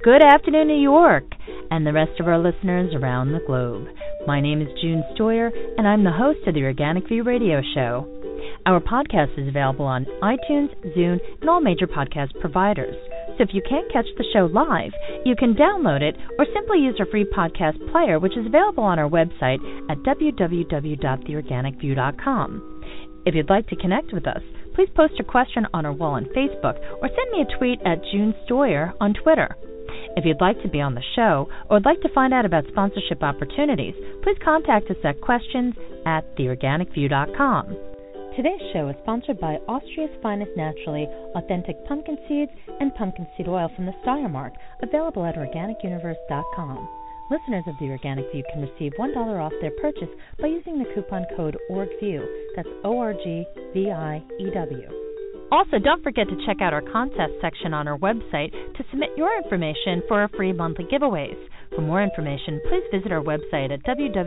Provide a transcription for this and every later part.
Good afternoon, New York, and the rest of our listeners around the globe. My name is June Stoyer, and I'm the host of the Organic View Radio Show. Our podcast is available on iTunes, Zune, and all major podcast providers. So if you can't catch the show live, you can download it or simply use our free podcast player, which is available on our website at www.theorganicview.com. If you'd like to connect with us, please post a question on our wall on Facebook or send me a tweet at June Stoyer on Twitter. If you'd like to be on the show or would like to find out about sponsorship opportunities, please contact us at questions@theorganicview.com. Today's show is sponsored by Austria's finest naturally authentic pumpkin seeds and pumpkin seed oil from the Steiermark, available at organicuniverse.com. Listeners of The Organic View can receive $1 off their purchase by using the coupon code ORGVIEW. That's ORGVIEW. Also, don't forget to check out our contest section on our website to submit your information for our free monthly giveaways. For more information, please visit our website at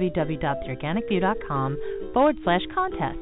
www.theorganicview.com/contests.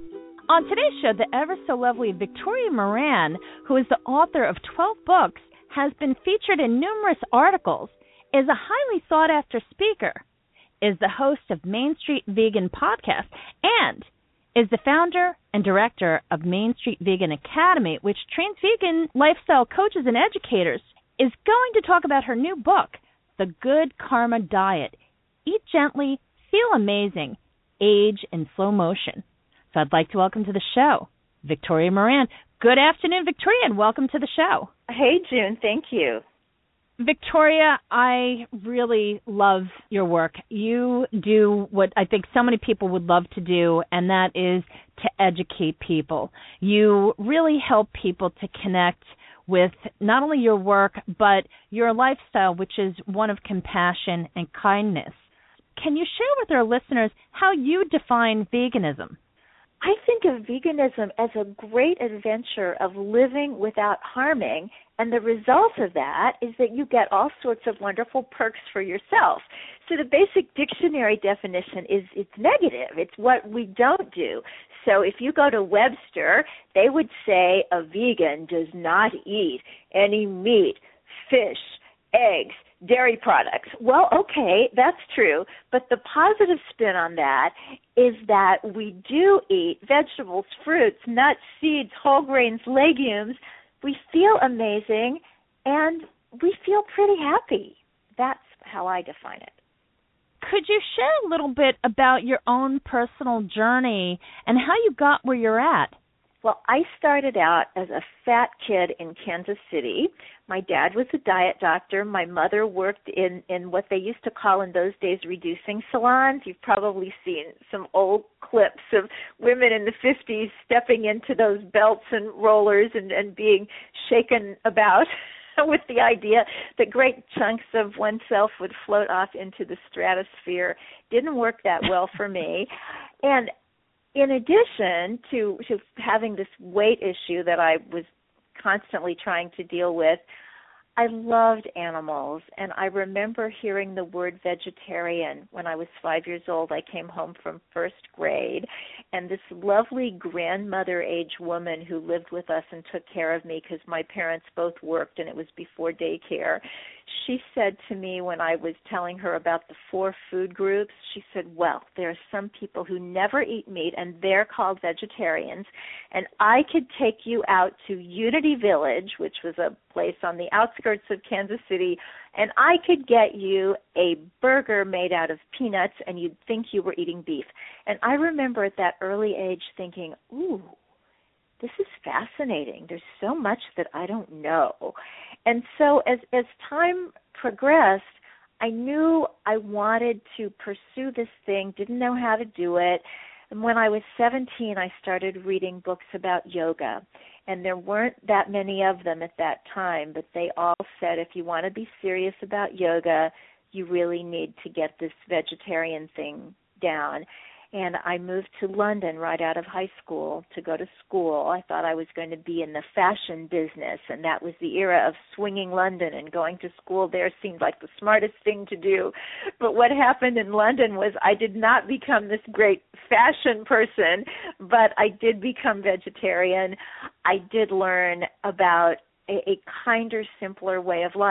On today's show, the ever so lovely Victoria Moran, who is the author of 12 books, has been featured in numerous articles, is a highly sought-after speaker, is the host of Main Street Vegan Podcast, and is the founder and director of Main Street Vegan Academy, which trains vegan lifestyle coaches and educators, is going to talk about her new book, The Good Karma Diet. Eat gently, feel amazing, age in slow motion. So I'd like to welcome to the show Victoria Moran. Good afternoon, Victoria, and welcome to the show. Hey, June. Thank you. Victoria, I really love your work. You do what I think so many people would love to do, and that is to educate people. You really help people to connect with not only your work, but your lifestyle, which is one of compassion and kindness. Can you share with our listeners how you define veganism? I think of veganism as a great adventure of living without harming, and the result of that is that you get all sorts of wonderful perks for yourself. So the basic dictionary definition is it's negative. It's what we don't do. So if you go to Webster, they would say a vegan does not eat any meat, fish, eggs, dairy products. Well, okay, that's true, but the positive spin on that is that we do eat vegetables, fruits, nuts, seeds, whole grains, legumes. We feel amazing, and we feel pretty happy. That's how I define it. Could you share a little bit about your own personal journey and how you got where you're at? Well, I started out as a fat kid in Kansas City. My dad was a diet doctor. My mother worked in what they used to call in those days reducing salons. You've probably seen some old clips of women in the 50s stepping into those belts and rollers and being shaken about with the idea that great chunks of oneself would float off into the stratosphere. Didn't work that well for me. And in addition to having this weight issue that I was constantly trying to deal with, I loved animals, and I remember hearing the word vegetarian when I was 5 years old. I came home from first grade, and this lovely grandmother-age woman who lived with us and took care of me because my parents both worked and it was before daycare, she said to me when I was telling her about the 4 food groups, she said, well, there are some people who never eat meat, and they're called vegetarians, and I could take you out to Unity Village, which was a place on the outskirts of Kansas City, and I could get you a burger made out of peanuts, and you'd think you were eating beef. And I remember at that early age thinking, ooh, this is fascinating. There's so much that I don't know. And so as time progressed, I knew I wanted to pursue this thing, didn't know how to do it. And when I was 17, I started reading books about yoga. And there weren't that many of them at that time, but they all said if you want to be serious about yoga, you really need to get this vegetarian thing down. And I moved to London right out of high school to go to school. I thought I was going to be in the fashion business, and that was the era of swinging London, and going to school there seemed like the smartest thing to do. But what happened in London was I did not become this great fashion person, but I did become vegetarian. I did learn about a kinder, simpler way of life.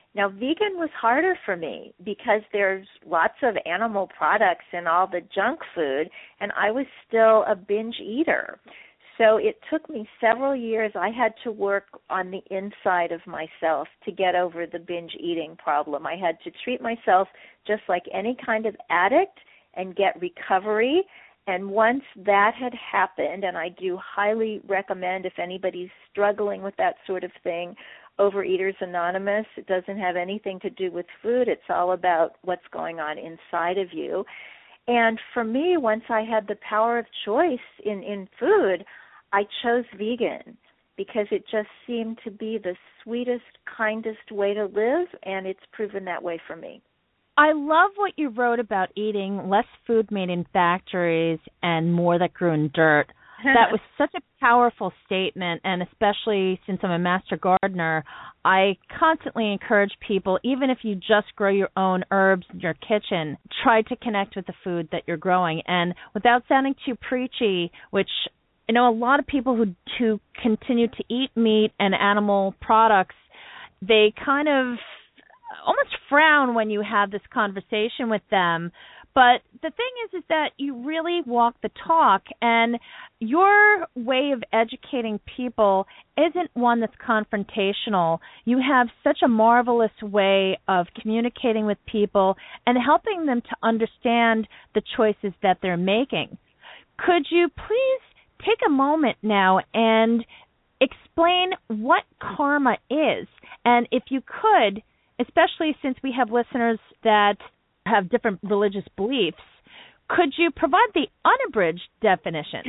Now, vegan was harder for me because there's lots of animal products in all the junk food, and I was still a binge eater. So it took me several years. I had to work on the inside of myself to get over the binge eating problem. I had to treat myself just like any kind of addict and get recovery. And once that had happened, and I do highly recommend if anybody's struggling with that sort of thing, Overeaters Anonymous. It doesn't have anything to do with food. It's all about what's going on inside of you. And for me, once I had the power of choice in food, I chose vegan because it just seemed to be the sweetest, kindest way to live, and it's proven that way for me. I love what you wrote about eating less food made in factories and more that grew in dirt. That was such a powerful statement, and especially since I'm a master gardener, I constantly encourage people, even if you just grow your own herbs in your kitchen, try to connect with the food that you're growing. And without sounding too preachy, which I know a lot of people who continue to eat meat and animal products, they kind of almost frown when you have this conversation with them. But the thing is that you really walk the talk, and your way of educating people isn't one that's confrontational. You have such a marvelous way of communicating with people and helping them to understand the choices that they're making. Could you please take a moment now and explain what karma is? And if you could, especially since we have listeners that have different religious beliefs, could you provide the unabridged definition?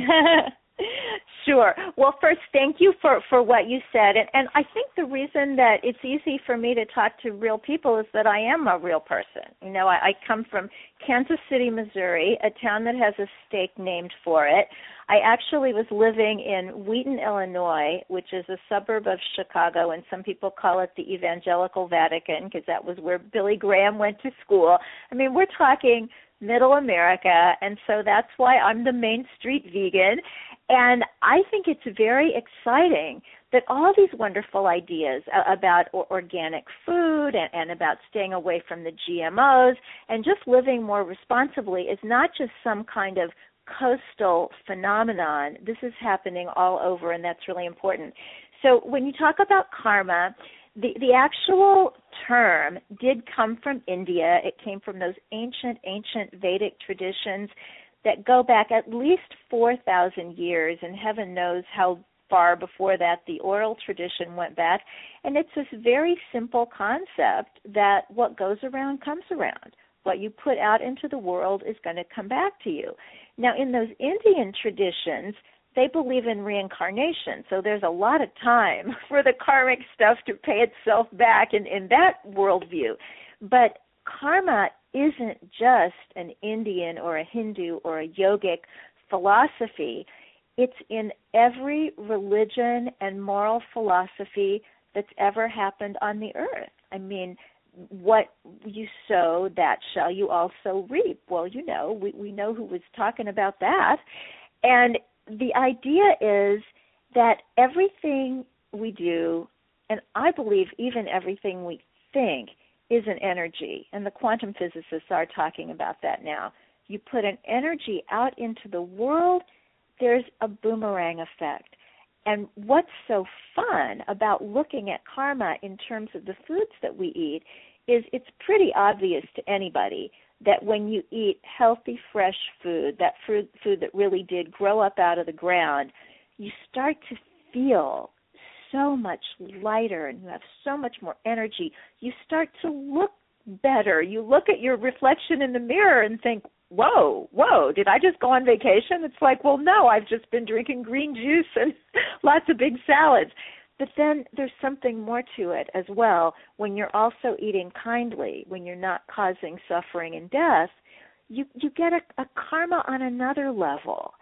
Sure. Well, first, thank you for what you said. And I think the reason that it's easy for me to talk to real people is that I am a real person. You know, I come from Kansas City, Missouri, a town that has a state named for it. I actually was living in Wheaton, Illinois, which is a suburb of Chicago, and some people call it the Evangelical Vatican because that was where Billy Graham went to school. I mean, we're talking middle America, and so that's why I'm the Main Street vegan. And I think it's very exciting that all these wonderful ideas about organic food and about staying away from the GMOs and just living more responsibly is not just some kind of coastal phenomenon. This is happening all over, and that's really important. So when you talk about karma, the actual term did come from India. It came from those ancient Vedic traditions that go back at least 4,000 years, and heaven knows how far before that the oral tradition went back. And it's this very simple concept that what goes around comes around. What you put out into the world is going to come back to you. Now, in those Indian traditions, they believe in reincarnation, so there's a lot of time for the karmic stuff to pay itself back in that worldview. But karma isn't just an Indian or a Hindu or a yogic philosophy. It's in every religion and moral philosophy that's ever happened on the earth. I mean, what you sow, that shall you also reap. Well, you know, we know who was talking about that. And the idea is that everything we do, and I believe even everything we think, is an energy. And the quantum physicists are talking about that now. You put an energy out into the world, there's a boomerang effect. And what's so fun about looking at karma in terms of the foods that we eat is it's pretty obvious to anybody that when you eat healthy, fresh food, that food that really did grow up out of the ground, you start to feel so much lighter and you have so much more energy. You start to look better. You look at your reflection in the mirror and think, whoa, did I just go on vacation? It's like, well, no, I've just been drinking green juice and lots of big salads. But then there's something more to it as well. When you're also eating kindly, when you're not causing suffering and death, you get a karma on another level.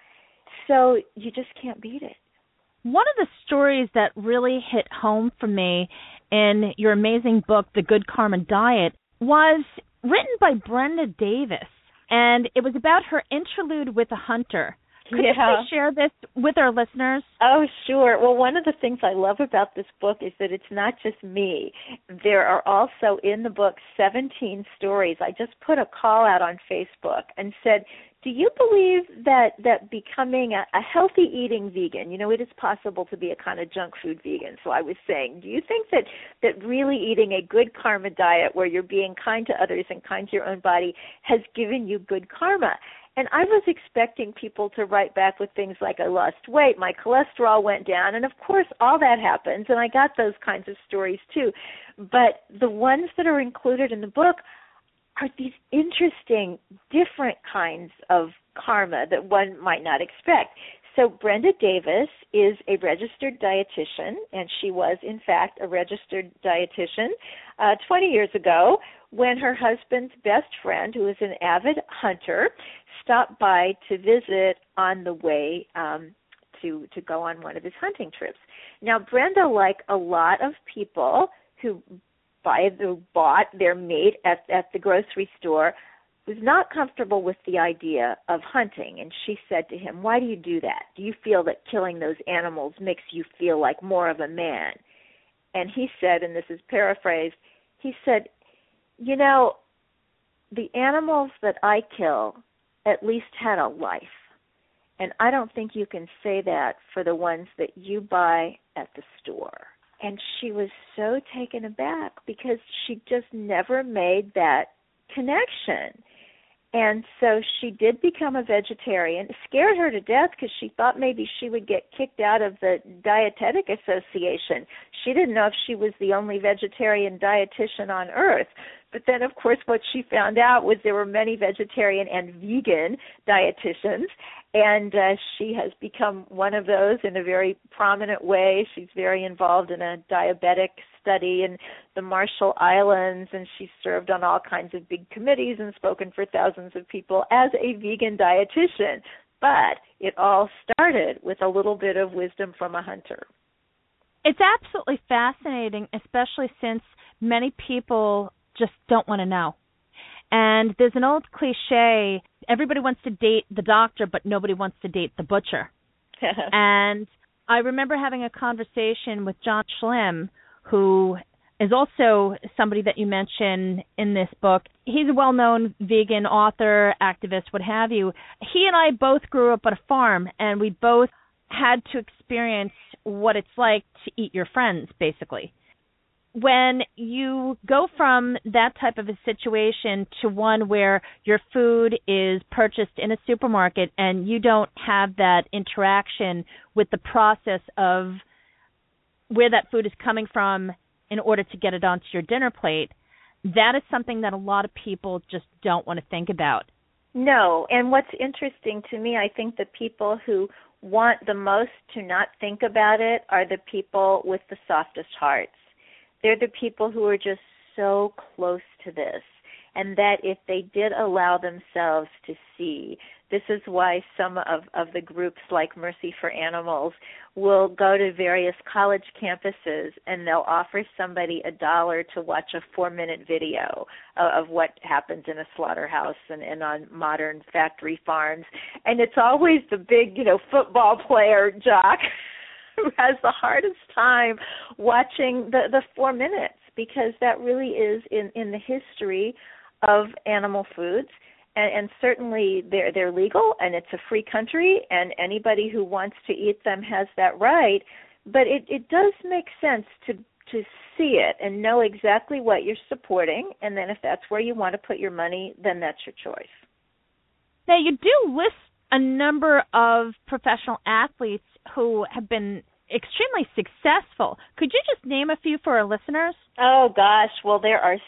So you just can't beat it. One of the stories that really hit home for me in your amazing book, The Good Karma Diet, was written by Brenda Davis, and it was about her interlude with a hunter. Could you please share this with our listeners? Oh, sure. Well, one of the things I love about this book is that it's not just me. There are also in the book 17 stories. I just put a call out on Facebook and said, do you believe that becoming a healthy eating vegan, it is possible to be a kind of junk food vegan. So I was saying, do you think that really eating a good karma diet where you're being kind to others and kind to your own body has given you good karma? And I was expecting people to write back with things like, I lost weight, my cholesterol went down, and of course all that happens, and I got those kinds of stories too. But the ones that are included in the book are these interesting, different kinds of karma that one might not expect. So Brenda Davis is a registered dietitian, and she was, in fact, a registered dietitian 20 years ago when her husband's best friend, who is an avid hunter, stopped by to visit on the way to go on one of his hunting trips. Now, Brenda, like a lot of people who bought their meat at the grocery store, was not comfortable with the idea of hunting. And she said to him, why do you do that? Do you feel that killing those animals makes you feel like more of a man? And he said, and this is paraphrased, he said, the animals that I kill at least had a life. And I don't think you can say that for the ones that you buy at the store. And she was so taken aback because she just never made that connection. And so she did become a vegetarian. It scared her to death because she thought maybe she would get kicked out of the Dietetic Association. She didn't know if she was the only vegetarian dietitian on earth. But then, of course, what she found out was there were many vegetarian and vegan dietitians, and she has become one of those in a very prominent way. She's very involved in a diabetic study in the Marshall Islands, and she's served on all kinds of big committees and spoken for thousands of people as a vegan dietitian. But it all started with a little bit of wisdom from a hunter. It's absolutely fascinating, especially since many people just don't want to know. And there's an old cliche, everybody wants to date the doctor, but nobody wants to date the butcher. And I remember having a conversation with John Schlimm, who is also somebody that you mention in this book. He's a well-known vegan author, activist, what have you. He and I both grew up at a farm, and we both had to experience what it's like to eat your friends, basically. When you go from that type of a situation to one where your food is purchased in a supermarket and you don't have that interaction with the process of where that food is coming from in order to get it onto your dinner plate, that is something that a lot of people just don't want to think about. No, and what's interesting to me, I think the people who want the most to not think about it are the people with the softest hearts. They're the people who are just so close to this, and that if they did allow themselves to see, this is why some of the groups like Mercy for Animals will go to various college campuses and they'll offer somebody $1 to watch a 4-minute video of what happens in a slaughterhouse and on modern factory farms. And it's always the big, football player jock who has the hardest time watching the 4 minutes, because that really is in the history of animal foods. And certainly they're legal, and it's a free country, and anybody who wants to eat them has that right. But it does make sense to see it and know exactly what you're supporting, and then if that's where you want to put your money, then that's your choice. Now, you do list a number of professional athletes who have been extremely successful. Could you just name a few for our listeners? Oh, gosh. Well, there are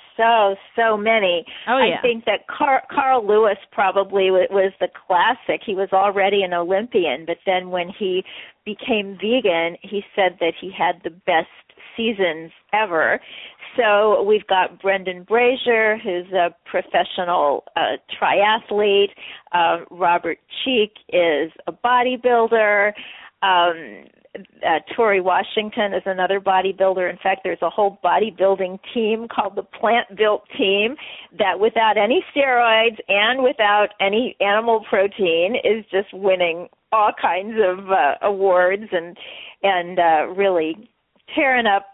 so many. Oh, yeah. I think that Carl Lewis probably was the classic. He was already an Olympian, but then when he became vegan, he said that he had the best seasons ever. So we've got Brendan Brazier, who's a professional triathlete. Robert Cheek is a bodybuilder. Tori Washington is another bodybuilder. In fact, there's a whole bodybuilding team called the Plant Built Team that without any steroids and without any animal protein is just winning all kinds of awards and really tearing up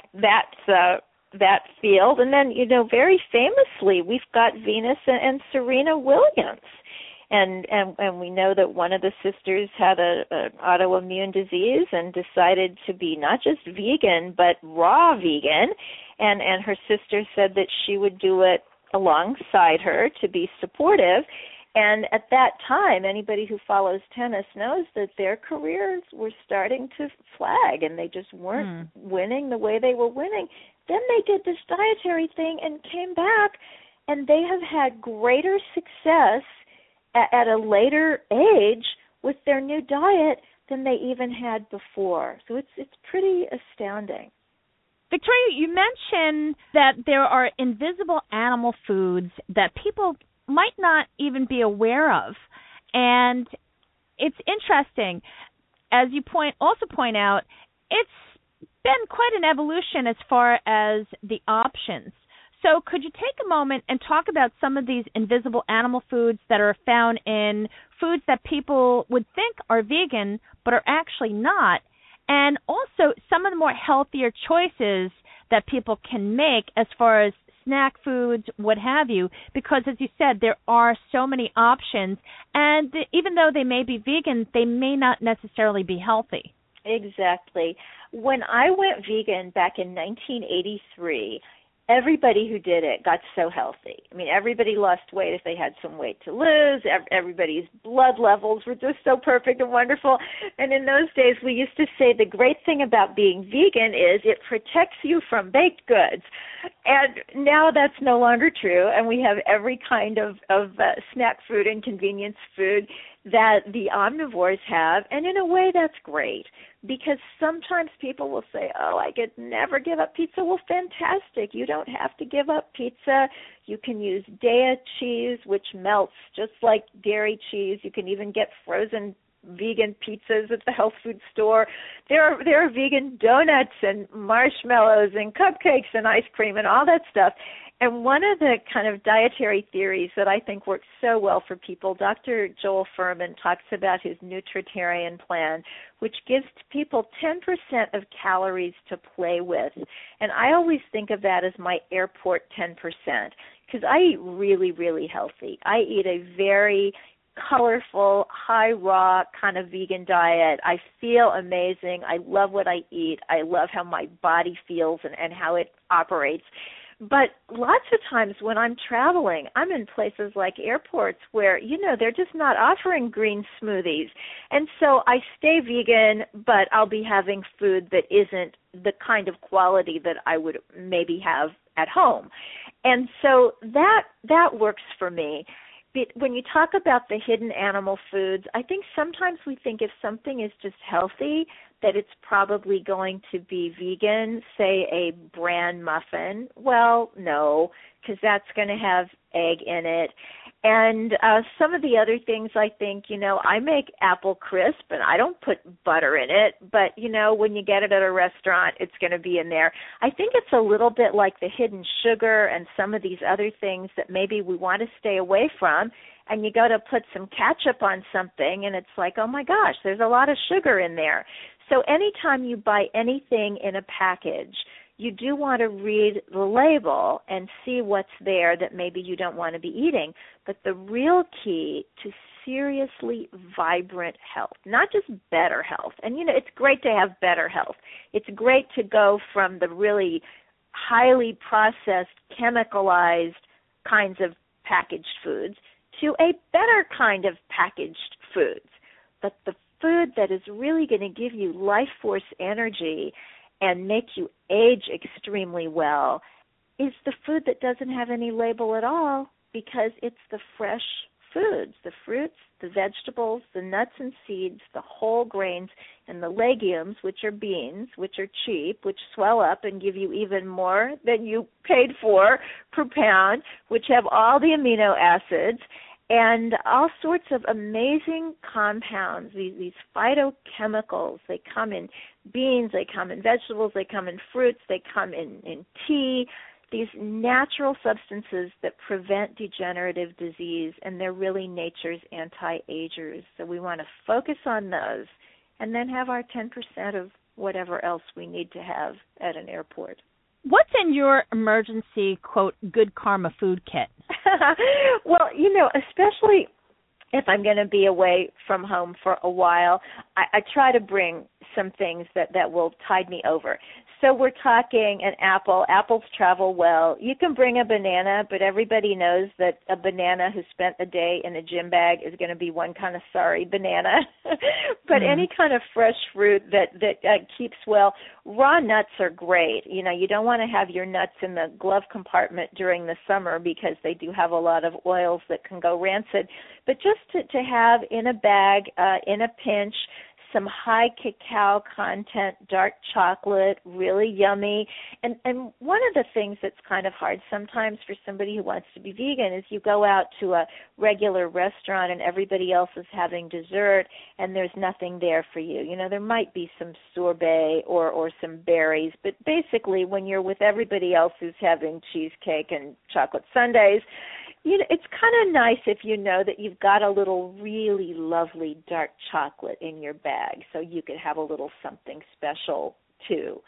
that field. And then, very famously, we've got Venus and Serena Williams. And we know that one of the sisters had an autoimmune disease and decided to be not just vegan, but raw vegan. And her sister said that she would do it alongside her to be supportive. And at that time, anybody who follows tennis knows that their careers were starting to flag, and they just weren't winning the way they were winning. Then they did this dietary thing and came back, and they have had greater success at a later age with their new diet than they even had before. So it's pretty astounding. Victoria, you mentioned that there are invisible animal foods that people might not even be aware of. And it's interesting, as you point out, it's been quite an evolution as far as the options. So could you take a moment and talk about some of these invisible animal foods that are found in foods that people would think are vegan but are actually not, and also some of the more healthier choices that people can make as far as snack foods, what have you, because as you said, there are so many options, and even though they may be vegan, they may not necessarily be healthy. Exactly. When I went vegan back in 1983, everybody who did it got so healthy. I mean, everybody lost weight if they had some weight to lose. Everybody's blood levels were just so perfect and wonderful. And in those days, we used to say the great thing about being vegan is it protects you from baked goods. And now that's no longer true, and we have every kind of snack food and convenience food that the omnivores have, and in a way that's great, because sometimes people will say, I could never give up pizza. Well, fantastic. You don't have to give up pizza. You can use Daiya cheese, which melts just like dairy cheese. You can even get frozen vegan pizzas at the health food store. There are vegan donuts and marshmallows and cupcakes and ice cream and all that stuff. And one of the kind of dietary theories that I think works so well for people, Dr. Joel Fuhrman talks about his Nutritarian plan, which gives people 10% of calories to play with. And I always think of that as my airport 10%, because I eat really, really healthy. I eat a very colorful, high raw kind of vegan diet. I feel amazing. I love what I eat. I love how my body feels and how it operates. But lots of times when I'm traveling, I'm in places like airports where, they're just not offering green smoothies. And so I stay vegan, but I'll be having food that isn't the kind of quality that I would maybe have at home. And so that works for me. But when you talk about the hidden animal foods, I think sometimes we think if something is just healthy, that it's probably going to be vegan, say a bran muffin. Well, no, because that's going to have egg in it. And some of the other things I think, I make apple crisp and I don't put butter in it, but, when you get it at a restaurant, it's going to be in there. I think it's a little bit like the hidden sugar and some of these other things that maybe we want to stay away from, and you go to put some ketchup on something and it's like, oh my gosh, there's a lot of sugar in there. So anytime you buy anything in a package, you do want to read the label and see what's there that maybe you don't want to be eating. But the real key to seriously vibrant health, not just better health. And, it's great to have better health. It's great to go from the really highly processed, chemicalized kinds of packaged foods to a better kind of packaged foods. But the food that is really going to give you life force energy and make you age extremely well is the food that doesn't have any label at all, because it's the fresh foods, the fruits, the vegetables, the nuts and seeds, the whole grains, and the legumes, which are beans, which are cheap, which swell up and give you even more than you paid for per pound, which have all the amino acids and all sorts of amazing compounds, these phytochemicals. They come in beans, they come in vegetables, they come in fruits, they come in tea. these natural substances that prevent degenerative disease, and they're really nature's anti-agers. So we want to focus on those and then have our 10% of whatever else we need to have at an airport. What's in your emergency, quote, good karma food kit? Well, especially if I'm going to be away from home for a while, I try to bring some things that will tide me over. So we're talking an apple. Apples travel well. You can bring a banana, but everybody knows that a banana who spent a day in a gym bag is going to be one kind of sorry banana. But any kind of fresh fruit that keeps well. Raw nuts are great. You don't want to have your nuts in the glove compartment during the summer because they do have a lot of oils that can go rancid. But just to have in a bag, in a pinch, some high cacao content, dark chocolate, really yummy. And one of the things that's kind of hard sometimes for somebody who wants to be vegan is you go out to a regular restaurant and everybody else is having dessert and there's nothing there for you. There might be some sorbet or some berries, but basically when you're with everybody else who's having cheesecake and chocolate sundaes, it's kind of nice if you know that you've got a little really lovely dark chocolate in your bag so you could have a little something special too.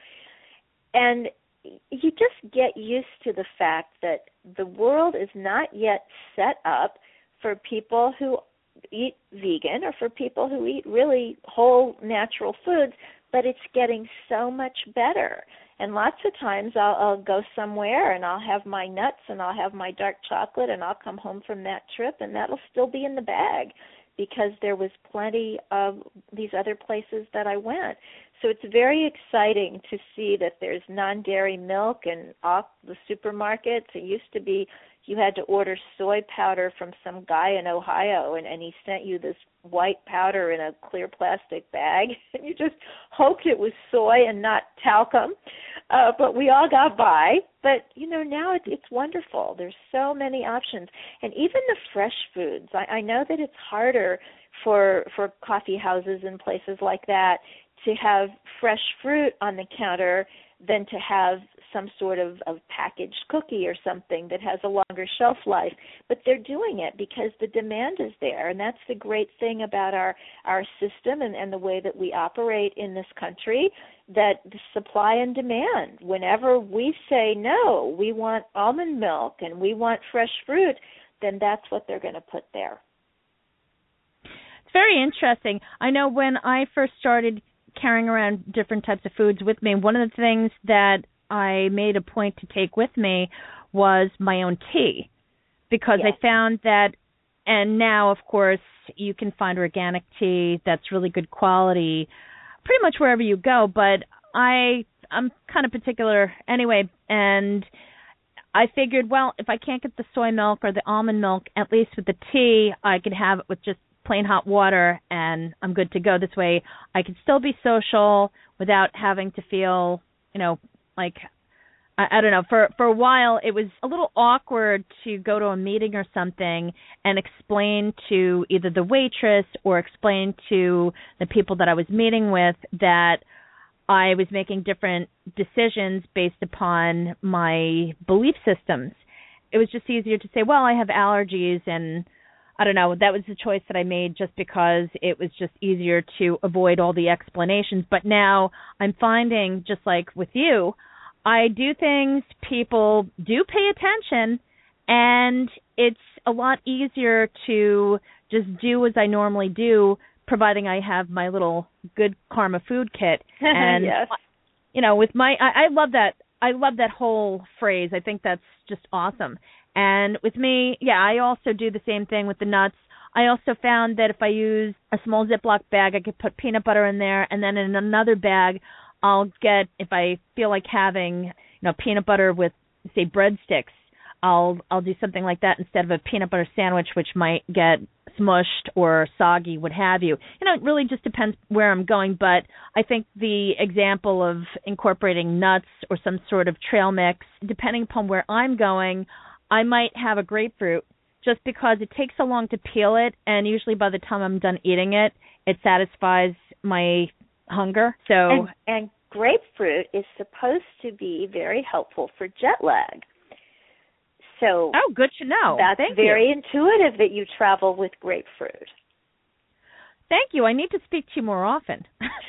And you just get used to the fact that the world is not yet set up for people who eat vegan or for people who eat really whole natural foods, but it's getting so much better. And lots of times I'll go somewhere and I'll have my nuts and I'll have my dark chocolate and I'll come home from that trip and that'll still be in the bag because there was plenty of these other places that I went. So it's very exciting to see that there's non-dairy milk in all the supermarkets. It used to be you had to order soy powder from some guy in Ohio, and he sent you this white powder in a clear plastic bag, and you just hoped it was soy and not talcum. But we all got by. But, now it's wonderful. There's so many options. And even the fresh foods. I know that it's harder for coffee houses and places like that to have fresh fruit on the counter than to have some sort of packaged cookie or something that has a longer shelf life. But they're doing it because the demand is there, and that's the great thing about our system and the way that we operate in this country, that the supply and demand. Whenever we say, no, we want almond milk and we want fresh fruit, then that's what they're going to put there. It's very interesting. I know when I first started carrying around different types of foods with me, one of the things that I made a point to take with me was my own tea, because I found that, and now, of course, you can find organic tea that's really good quality pretty much wherever you go, but I'm kind of particular anyway, and I figured, well, if I can't get the soy milk or the almond milk, at least with the tea, I could have it with just plain hot water, and I'm good to go. This way, I can still be social without having to feel, like, I don't know. For a while, it was a little awkward to go to a meeting or something and explain to either the waitress or explain to the people that I was meeting with that I was making different decisions based upon my belief systems. It was just easier to say, well, I have allergies, and I don't know, that was the choice that I made just because it was just easier to avoid all the explanations. But now I'm finding, just like with you, I do things, people do pay attention, and it's a lot easier to just do as I normally do, providing I have my little good karma food kit. And, yes. With I love that. I love that whole phrase. I think that's just awesome. And with me, I also do the same thing with the nuts. I also found that if I use a small Ziploc bag, I could put peanut butter in there, and then in another bag, I'll get, if I feel like having, peanut butter with, say, breadsticks, I'll do something like that instead of a peanut butter sandwich, which might get smushed or soggy, what have you. It really just depends where I'm going, but I think the example of incorporating nuts or some sort of trail mix, depending upon where I'm going, I might have a grapefruit just because it takes so long to peel it, and usually by the time I'm done eating it, it satisfies my hunger. So and grapefruit is supposed to be very helpful for jet lag. So oh, good to know. That's Thank very you. intuitive that you travel with grapefruit. Thank you. I need to speak to you more often.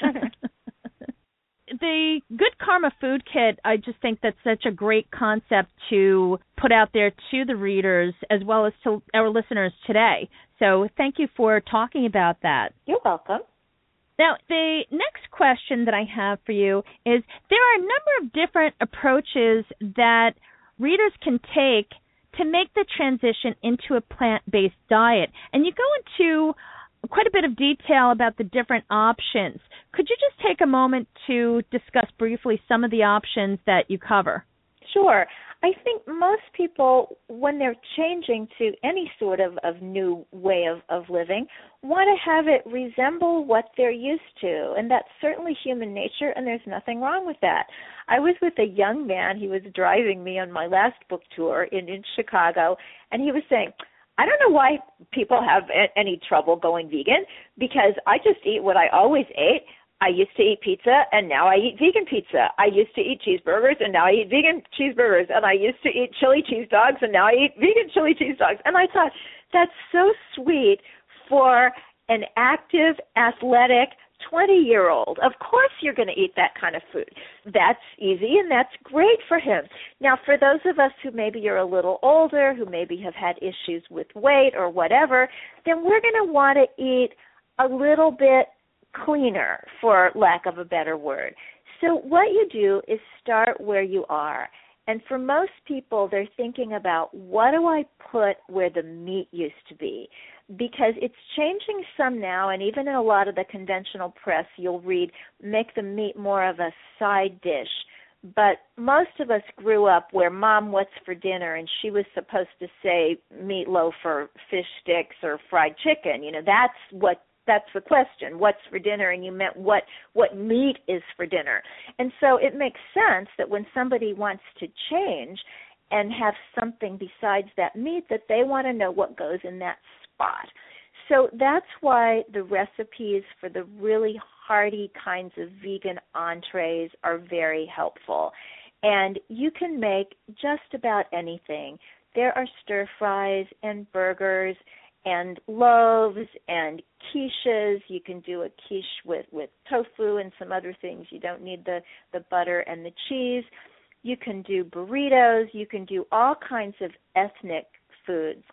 The Good Karma Food Kit, I just think that's such a great concept to put out there to the readers as well as to our listeners today. So thank you for talking about that. You're welcome. Now, the next question that I have for you is there are a number of different approaches that readers can take to make the transition into a plant-based diet. And you go into quite a bit of detail about the different options. Could you just take a moment to discuss briefly some of the options that you cover? Sure. I think most people, when they're changing to any sort of new way of living, want to have it resemble what they're used to. And that's certainly human nature, and there's nothing wrong with that. I was with a young man. He was driving me on my last book tour in Chicago, and he was saying, I don't know why people have any trouble going vegan, because I just eat what I always ate. I used to eat pizza, and now I eat vegan pizza. I used to eat cheeseburgers, and now I eat vegan cheeseburgers. And I used to eat chili cheese dogs, and now I eat vegan chili cheese dogs. And I thought, that's so sweet for an active, athletic 20-year-old. Of course you're going to eat that kind of food. That's easy, and that's great for him. Now, for those of us who maybe are a little older, who maybe have had issues with weight or whatever, then we're going to want to eat a little bit cleaner, for lack of a better word. So what you do is start where you are. And for most people, they're thinking about, what do I put where the meat used to be? Because it's changing some now, and even in a lot of the conventional press, you'll read, make the meat more of a side dish. But most of us grew up where Mom, what's for dinner? And she was supposed to say meatloaf or fish sticks or fried chicken. You know, that's the question, what's for dinner? And you meant what meat is for dinner. And so it makes sense that when somebody wants to change and have something besides that meat, that they want to know what goes in that spot. So that's why the recipes for the really hearty kinds of vegan entrees are very helpful. And you can make just about anything. There are stir fries and burgers and loaves and quiches. You can do a quiche with tofu and some other things. You don't need the butter and the cheese. You can do burritos. You can do all kinds of ethnic foods.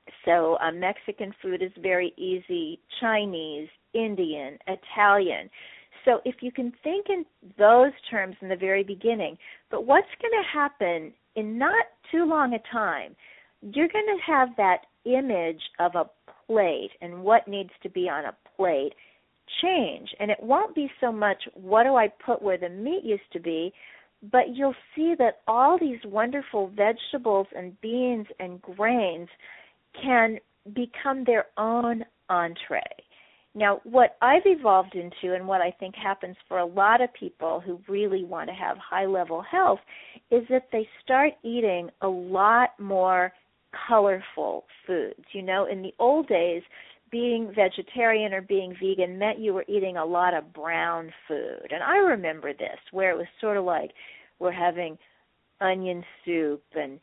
So Mexican food is very easy, Chinese, Indian, Italian. So if you can think in those terms in the very beginning, but what's going to happen in not too long a time, you're going to have that image of a plate and what needs to be on a plate change. And it won't be so much, what do I put where the meat used to be, but you'll see that all these wonderful vegetables and beans and grains can become their own entree. Now, what I've evolved into and what I think happens for a lot of people who really want to have high-level health is that they start eating a lot more colorful foods. You know, in the old days, being vegetarian or being vegan meant you were eating a lot of brown food. And I remember this, where it was sort of like we're having onion soup and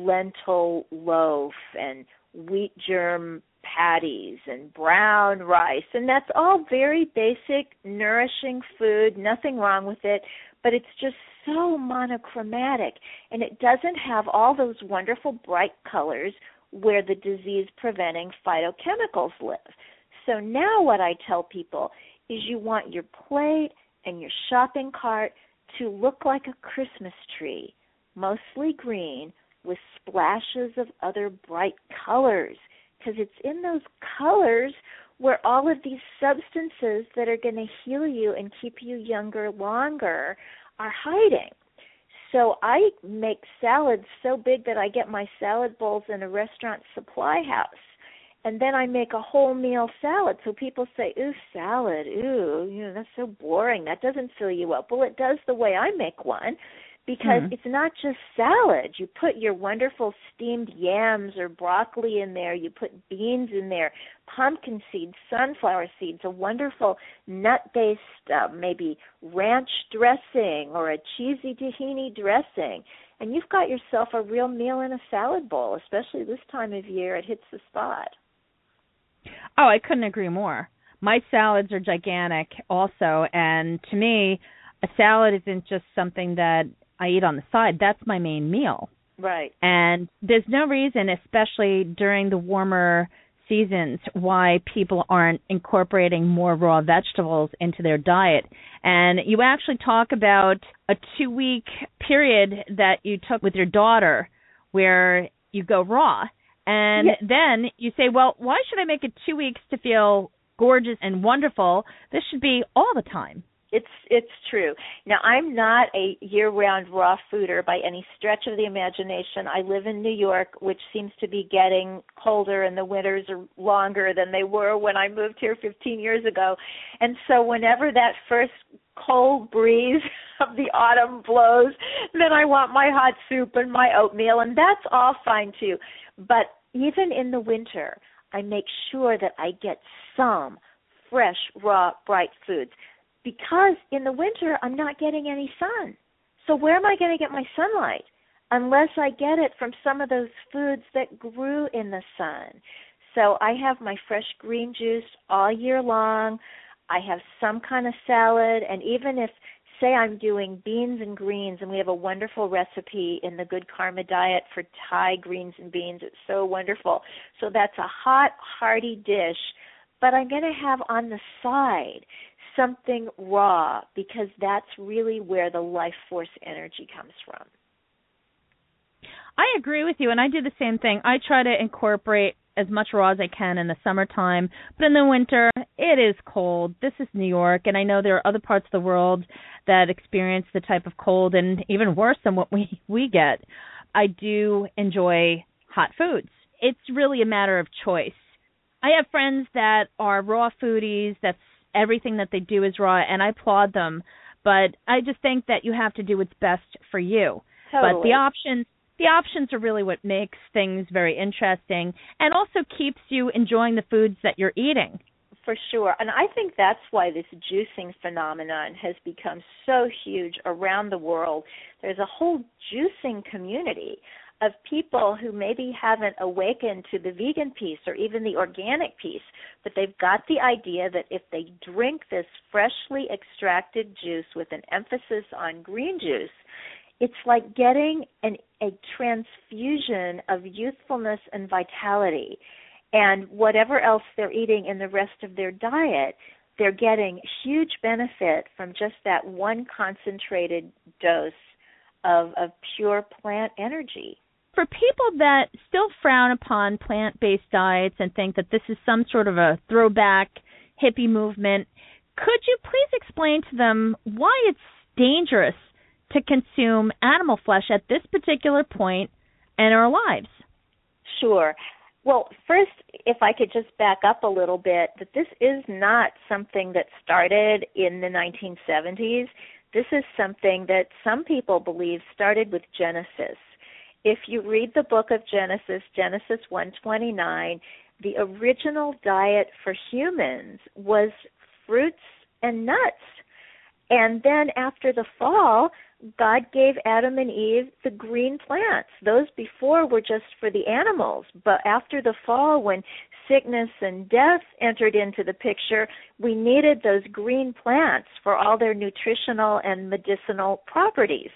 lentil loaf and wheat germ patties and brown rice. And that's all very basic, nourishing food, nothing wrong with it, but it's just so monochromatic. And it doesn't have all those wonderful bright colors where the disease-preventing phytochemicals live. So now what I tell people is you want your plate and your shopping cart to look like a Christmas tree, mostly green, with splashes of other bright colors, because it's in those colors where all of these substances that are going to heal you and keep you younger longer are hiding. So I make salads so big that I get my salad bowls in a restaurant supply house. And then I make a whole meal salad. So people say, ooh, salad, ooh, that's so boring. That doesn't fill you up. Well, it does the way I make one, because it's not just salad. You put your wonderful steamed yams or broccoli in there. You put beans in there, pumpkin seeds, sunflower seeds, a wonderful nut-based maybe ranch dressing or a cheesy tahini dressing. And you've got yourself a real meal in a salad bowl, especially this time of year. It hits the spot. Oh, I couldn't agree more. My salads are gigantic also, and to me, a salad isn't just something that I eat on the side. That's my main meal. Right. And there's no reason, especially during the warmer seasons, why people aren't incorporating more raw vegetables into their diet. And you actually talk about a 2-week period that you took with your daughter where you go raw. And then you say, well, why should I make it 2 weeks to feel gorgeous and wonderful? This should be all the time. It's true. Now, I'm not a year-round raw fooder by any stretch of the imagination. I live in New York, which seems to be getting colder, and the winters are longer than they were when I moved here 15 years ago. And so whenever that first cold breeze of the autumn blows, then I want my hot soup and my oatmeal, and that's all fine too. But even in the winter, I make sure that I get some fresh, raw, bright foods. Because in the winter, I'm not getting any sun. So where am I going to get my sunlight? Unless I get it from some of those foods that grew in the sun. So I have my fresh green juice all year long. I have some kind of salad. And even if, say, I'm doing beans and greens, and we have a wonderful recipe in the Good Karma diet for Thai greens and beans. It's so wonderful. So that's a hot, hearty dish. But I'm going to have on the side something raw, because that's really where the life force energy comes from. I agree with you, and I do the same thing. I try to incorporate as much raw as I can in the summertime, but in the winter, it is cold. This is New York, and I know there are other parts of the world that experience the type of cold, and even worse than what we get. I do enjoy hot foods. It's really a matter of choice. I have friends that are raw foodies, that's everything that they do is raw, and I applaud them. But I just think that you have to do what's best for you. Totally. But the options are really what makes things very interesting and also keeps you enjoying the foods that you're eating. For sure. And I think that's why this juicing phenomenon has become so huge around the world. There's a whole juicing community of people who maybe haven't awakened to the vegan piece or even the organic piece, but they've got the idea that if they drink this freshly extracted juice with an emphasis on green juice, it's like getting a transfusion of youthfulness and vitality. And whatever else they're eating in the rest of their diet, they're getting huge benefit from just that one concentrated dose of pure plant energy. For people that still frown upon plant-based diets and think that this is some sort of a throwback hippie movement, could you please explain to them why it's dangerous to consume animal flesh at this particular point in our lives? Sure. Well, first, if I could just back up a little bit, that this is not something that started in the 1970s. This is something that some people believe started with Genesis. If you read the book of Genesis, Genesis 1:29, the original diet for humans was fruits and nuts. And then after the fall, God gave Adam and Eve the green plants. Those before were just for the animals. But after the fall, when sickness and death entered into the picture, we needed those green plants for all their nutritional and medicinal properties.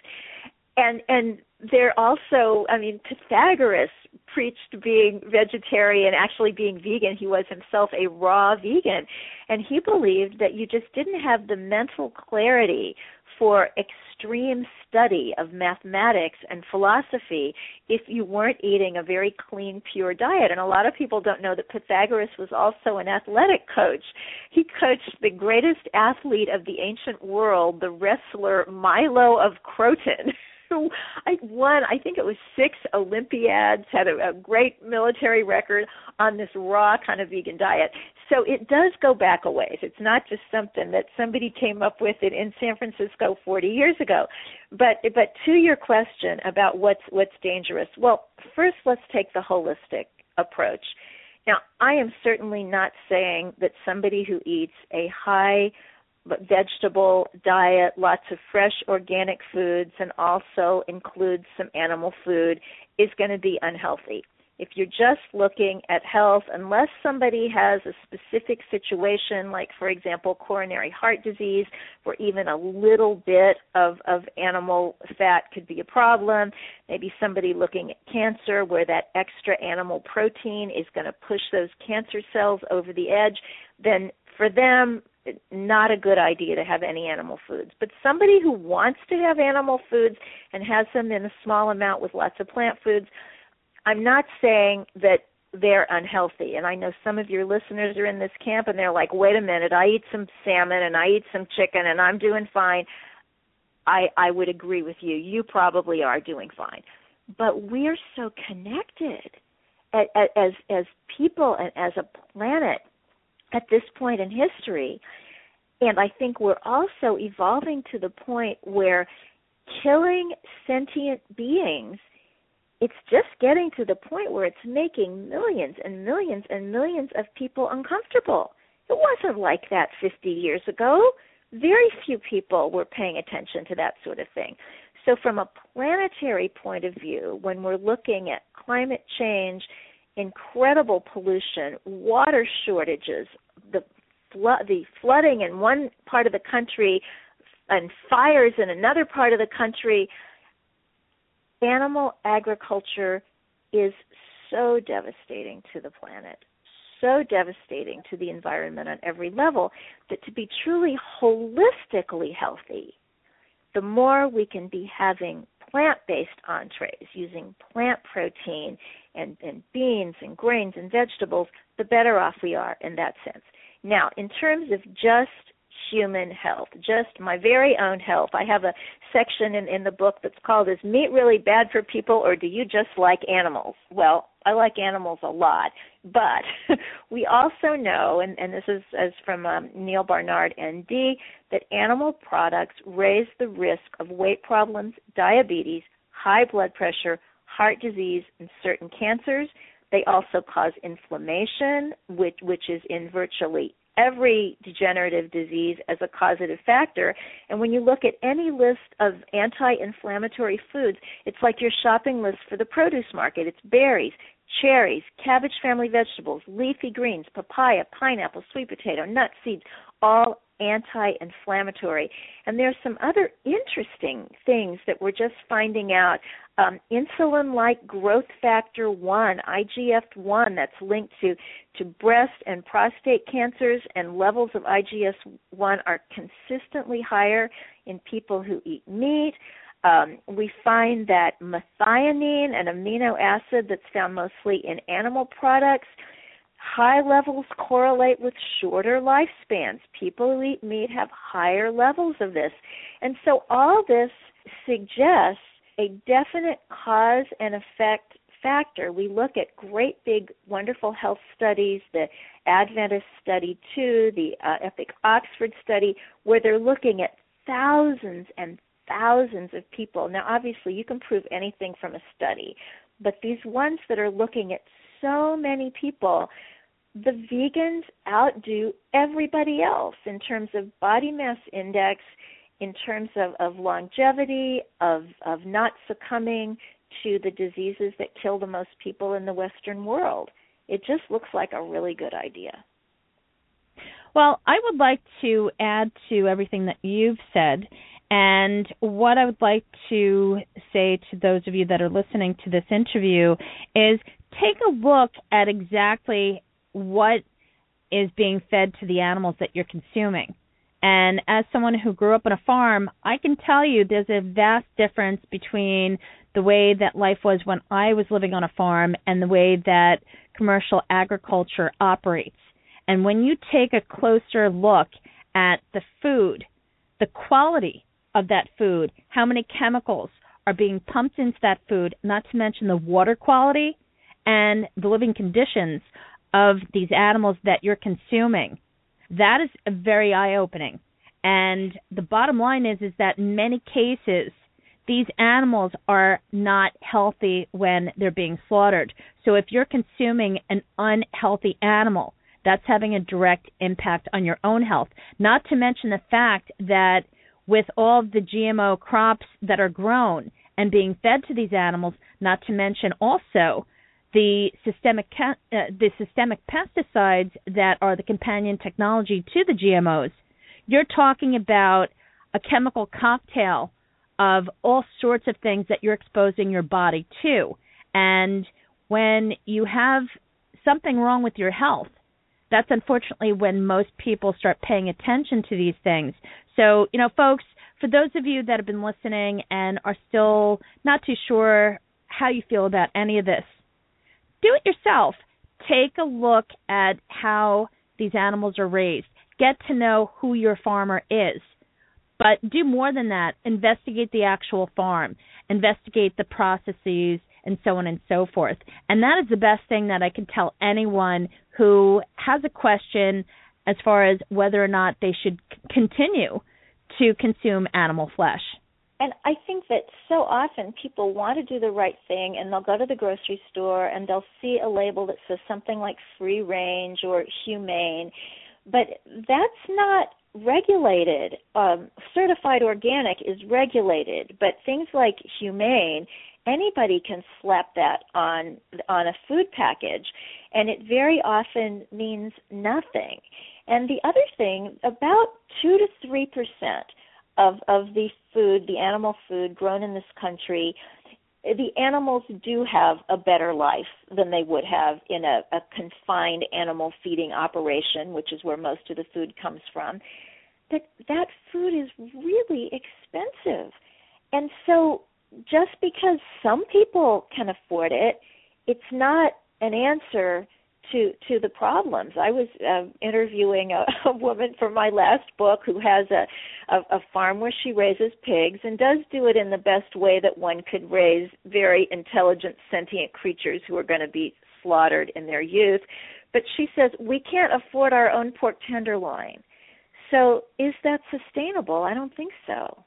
And they're also, Pythagoras preached being vegetarian, actually being vegan. He was himself a raw vegan. And he believed that you just didn't have the mental clarity for extreme study of mathematics and philosophy if you weren't eating a very clean, pure diet. And a lot of people don't know that Pythagoras was also an athletic coach. He coached the greatest athlete of the ancient world, the wrestler Milo of Croton, who won, I think it was 6 Olympiads, had a great military record on this raw kind of vegan diet. So it does go back a ways. It's not just something that somebody came up with it in San Francisco 40 years ago. But to your question about what's dangerous, well, first let's take the holistic approach. Now, I am certainly not saying that somebody who eats a high vegetable diet, lots of fresh organic foods, and also includes some animal food is going to be unhealthy. If you're just looking at health, unless somebody has a specific situation, like, for example, coronary heart disease, where even a little bit of animal fat could be a problem, maybe somebody looking at cancer where that extra animal protein is going to push those cancer cells over the edge, then for them, not a good idea to have any animal foods. But somebody who wants to have animal foods and has them in a small amount with lots of plant foods, I'm not saying that they're unhealthy. And I know some of your listeners are in this camp and they're like, wait a minute, I eat some salmon and I eat some chicken and I'm doing fine. I would agree with you. You probably are doing fine. But we're so connected as people and as a planet at this point in history. And I think we're also evolving to the point where killing sentient beings, it's just getting to the point where it's making millions and millions and millions of people uncomfortable. It wasn't like that 50 years ago. Very few people were paying attention to that sort of thing. So from a planetary point of view, when we're looking at climate change, incredible pollution, water shortages, the flooding in one part of the country and fires in another part of the country, animal agriculture is so devastating to the planet, so devastating to the environment on every level, that to be truly holistically healthy, the more we can be having plant-based entrees, using plant protein and beans and grains and vegetables, the better off we are in that sense. Now, in terms of just human health, just my very own health, I have a section in the book that's called, Is Meat Really Bad for People, or Do You Just Like Animals? Well, I like animals a lot, but we also know, and this is as from Neil Barnard, ND, that animal products raise the risk of weight problems, diabetes, high blood pressure, heart disease, and certain cancers. They also cause inflammation, which is in virtually every degenerative disease as a causative factor. And when you look at any list of anti-inflammatory foods, it's like your shopping list for the produce market. It's berries, cherries, cabbage family vegetables, leafy greens, papaya, pineapple, sweet potato, nuts, seeds, all anti-inflammatory. And there's some other interesting things that we're just finding out. Insulin-like growth factor 1, IGF-1, that's linked to breast and prostate cancers, and levels of IGF-1 are consistently higher in people who eat meat. We find that methionine, an amino acid that's found mostly in animal products, high levels correlate with shorter lifespans. People who eat meat have higher levels of this. And so all this suggests a definite cause and effect factor. We look at great big wonderful health studies, the Adventist study too, the Epic Oxford study, where they're looking at thousands and thousands of people. Now obviously you can prove anything from a study, but these ones that are looking at so many people, the vegans outdo everybody else in terms of body mass index, in terms of longevity, of not succumbing to the diseases that kill the most people in the Western world. It just looks like a really good idea. Well, I would like to add to everything that you've said, and what I would like to say to those of you that are listening to this interview is take a look at exactly what is being fed to the animals that you're consuming. And as someone who grew up on a farm, I can tell you there's a vast difference between the way that life was when I was living on a farm and the way that commercial agriculture operates. And when you take a closer look at the food, the quality of that food, how many chemicals are being pumped into that food, not to mention the water quality and the living conditions of these animals that you're consuming, that is very eye-opening. And the bottom line is that in many cases, these animals are not healthy when they're being slaughtered. So if you're consuming an unhealthy animal, that's having a direct impact on your own health. Not to mention the fact that with all of the GMO crops that are grown and being fed to these animals, not to mention also the systemic pesticides that are the companion technology to the GMOs, you're talking about a chemical cocktail of all sorts of things that you're exposing your body to. And when you have something wrong with your health, that's unfortunately when most people start paying attention to these things. So, folks, for those of you that have been listening and are still not too sure how you feel about any of this, do it yourself. Take a look at how these animals are raised. Get to know who your farmer is. But do more than that. Investigate the actual farm. Investigate the processes and so on and so forth. And that is the best thing that I can tell anyone who has a question as far as whether or not they should continue to consume animal flesh. And I think that so often people want to do the right thing, and they'll go to the grocery store and they'll see a label that says something like free range or humane, but that's not regulated. Certified organic is regulated, but things like humane, anybody can slap that on a food package, and it very often means nothing. And the other thing, about 2 to 3% of the food, the animal food grown in this country, the animals do have a better life than they would have in a confined animal feeding operation, which is where most of the food comes from. That food is really expensive. And so just because some people can afford it, it's not an answer to the problems. I was interviewing a woman for my last book who has a farm where she raises pigs and does do it in the best way that one could raise very intelligent, sentient creatures who are going to be slaughtered in their youth. But she says, we can't afford our own pork tenderloin. So is that sustainable? I don't think so.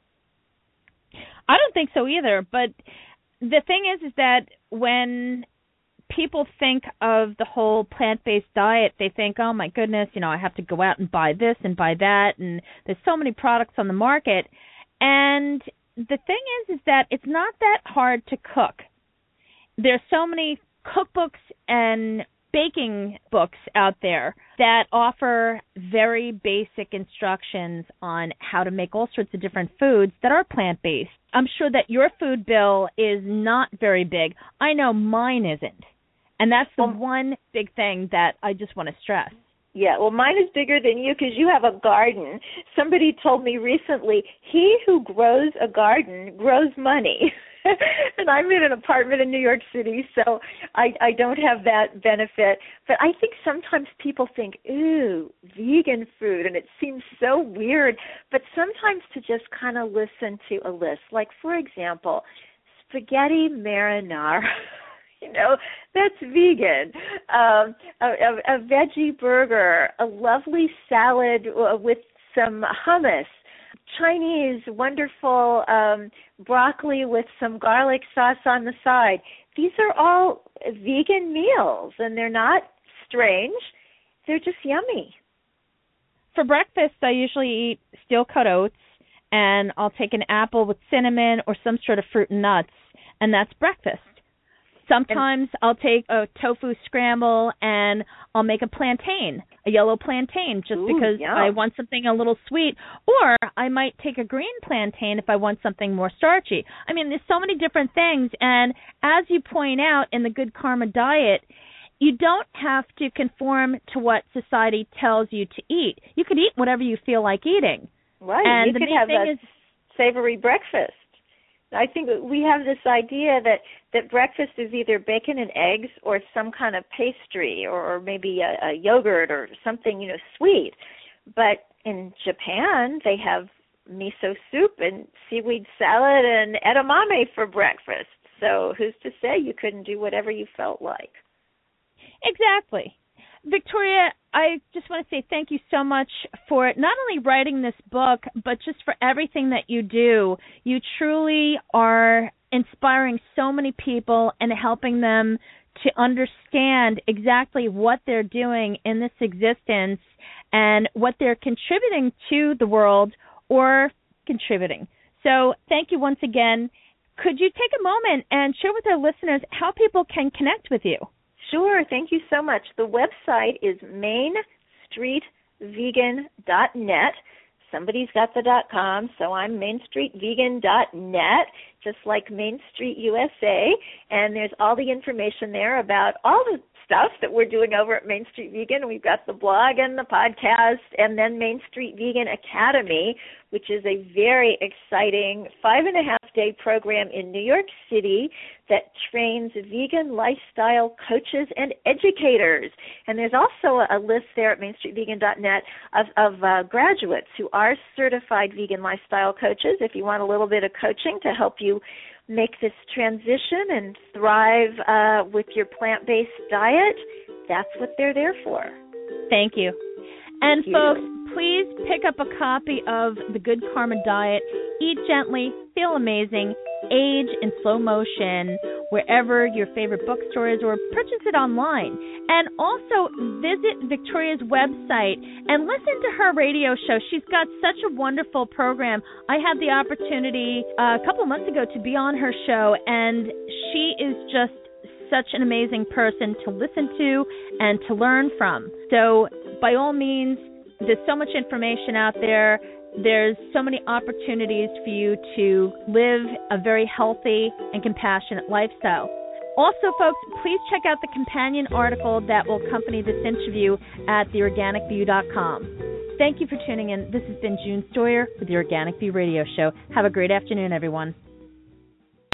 I don't think so either. But the thing is that when people think of the whole plant-based diet, they think, oh, my goodness, I have to go out and buy this and buy that, and there's so many products on the market. And the thing is that it's not that hard to cook. There's so many cookbooks and baking books out there that offer very basic instructions on how to make all sorts of different foods that are plant-based. I'm sure that your food bill is not very big. I know mine isn't. And that's the one big thing that I just want to stress. Yeah, well, mine is bigger than you because you have a garden. Somebody told me recently, he who grows a garden grows money. And I'm in an apartment in New York City, so I don't have that benefit. But I think sometimes people think, ooh, vegan food, and it seems so weird. But sometimes to just kind of listen to a list, like, for example, spaghetti marinara. That's vegan. A veggie burger, a lovely salad with some hummus, Chinese wonderful broccoli with some garlic sauce on the side. These are all vegan meals, and they're not strange. They're just yummy. For breakfast, I usually eat steel-cut oats, and I'll take an apple with cinnamon or some sort of fruit and nuts, and that's breakfast. Sometimes I'll take a tofu scramble and I'll make a plantain, a yellow plantain, just because I want something a little sweet. Or I might take a green plantain if I want something more starchy. I mean, there's so many different things. And as you point out in the Good Karma diet, you don't have to conform to what society tells you to eat. You could eat whatever you feel like eating. Right. And you could have a savory breakfast. I think we have this idea that breakfast is either bacon and eggs or some kind of pastry or maybe a yogurt or something, sweet. But in Japan, they have miso soup and seaweed salad and edamame for breakfast. So who's to say you couldn't do whatever you felt like? Exactly. Victoria, I just want to say thank you so much for not only writing this book, but just for everything that you do. You truly are inspiring so many people and helping them to understand exactly what they're doing in this existence and what they're contributing to the world or contributing. So thank you once again. Could you take a moment and share with our listeners how people can connect with you? Sure. Thank you so much. The website is mainstreetvegan.net. Somebody's got the .com, so I'm mainstreetvegan.net, just like Main Street USA. And there's all the information there about all the stuff that we're doing over at Main Street Vegan. We've got the blog and the podcast, and then Main Street Vegan Academy, which is a very exciting 5.5-day program in New York City that trains vegan lifestyle coaches and educators. And there's also a list there at mainstreetvegan.net of graduates who are certified vegan lifestyle coaches if you want a little bit of coaching to help you make this transition and thrive with your plant-based diet. That's what they're there for. Thank you. And folks, please pick up a copy of The Good Karma Diet. Eat gently, feel amazing, age in slow motion, wherever your favorite bookstore is, or purchase it online. And also visit Victoria's website and listen to her radio show. She's got such a wonderful program. I had the opportunity a couple months ago to be on her show, and she is just such an amazing person to listen to and to learn from. So by all means, there's so much information out there. There's so many opportunities for you to live a very healthy and compassionate lifestyle. Also, folks, please check out the companion article that will accompany this interview at theorganicview.com. Thank you for tuning in. This has been June Stoyer with the Organic View Radio Show. Have a great afternoon, everyone.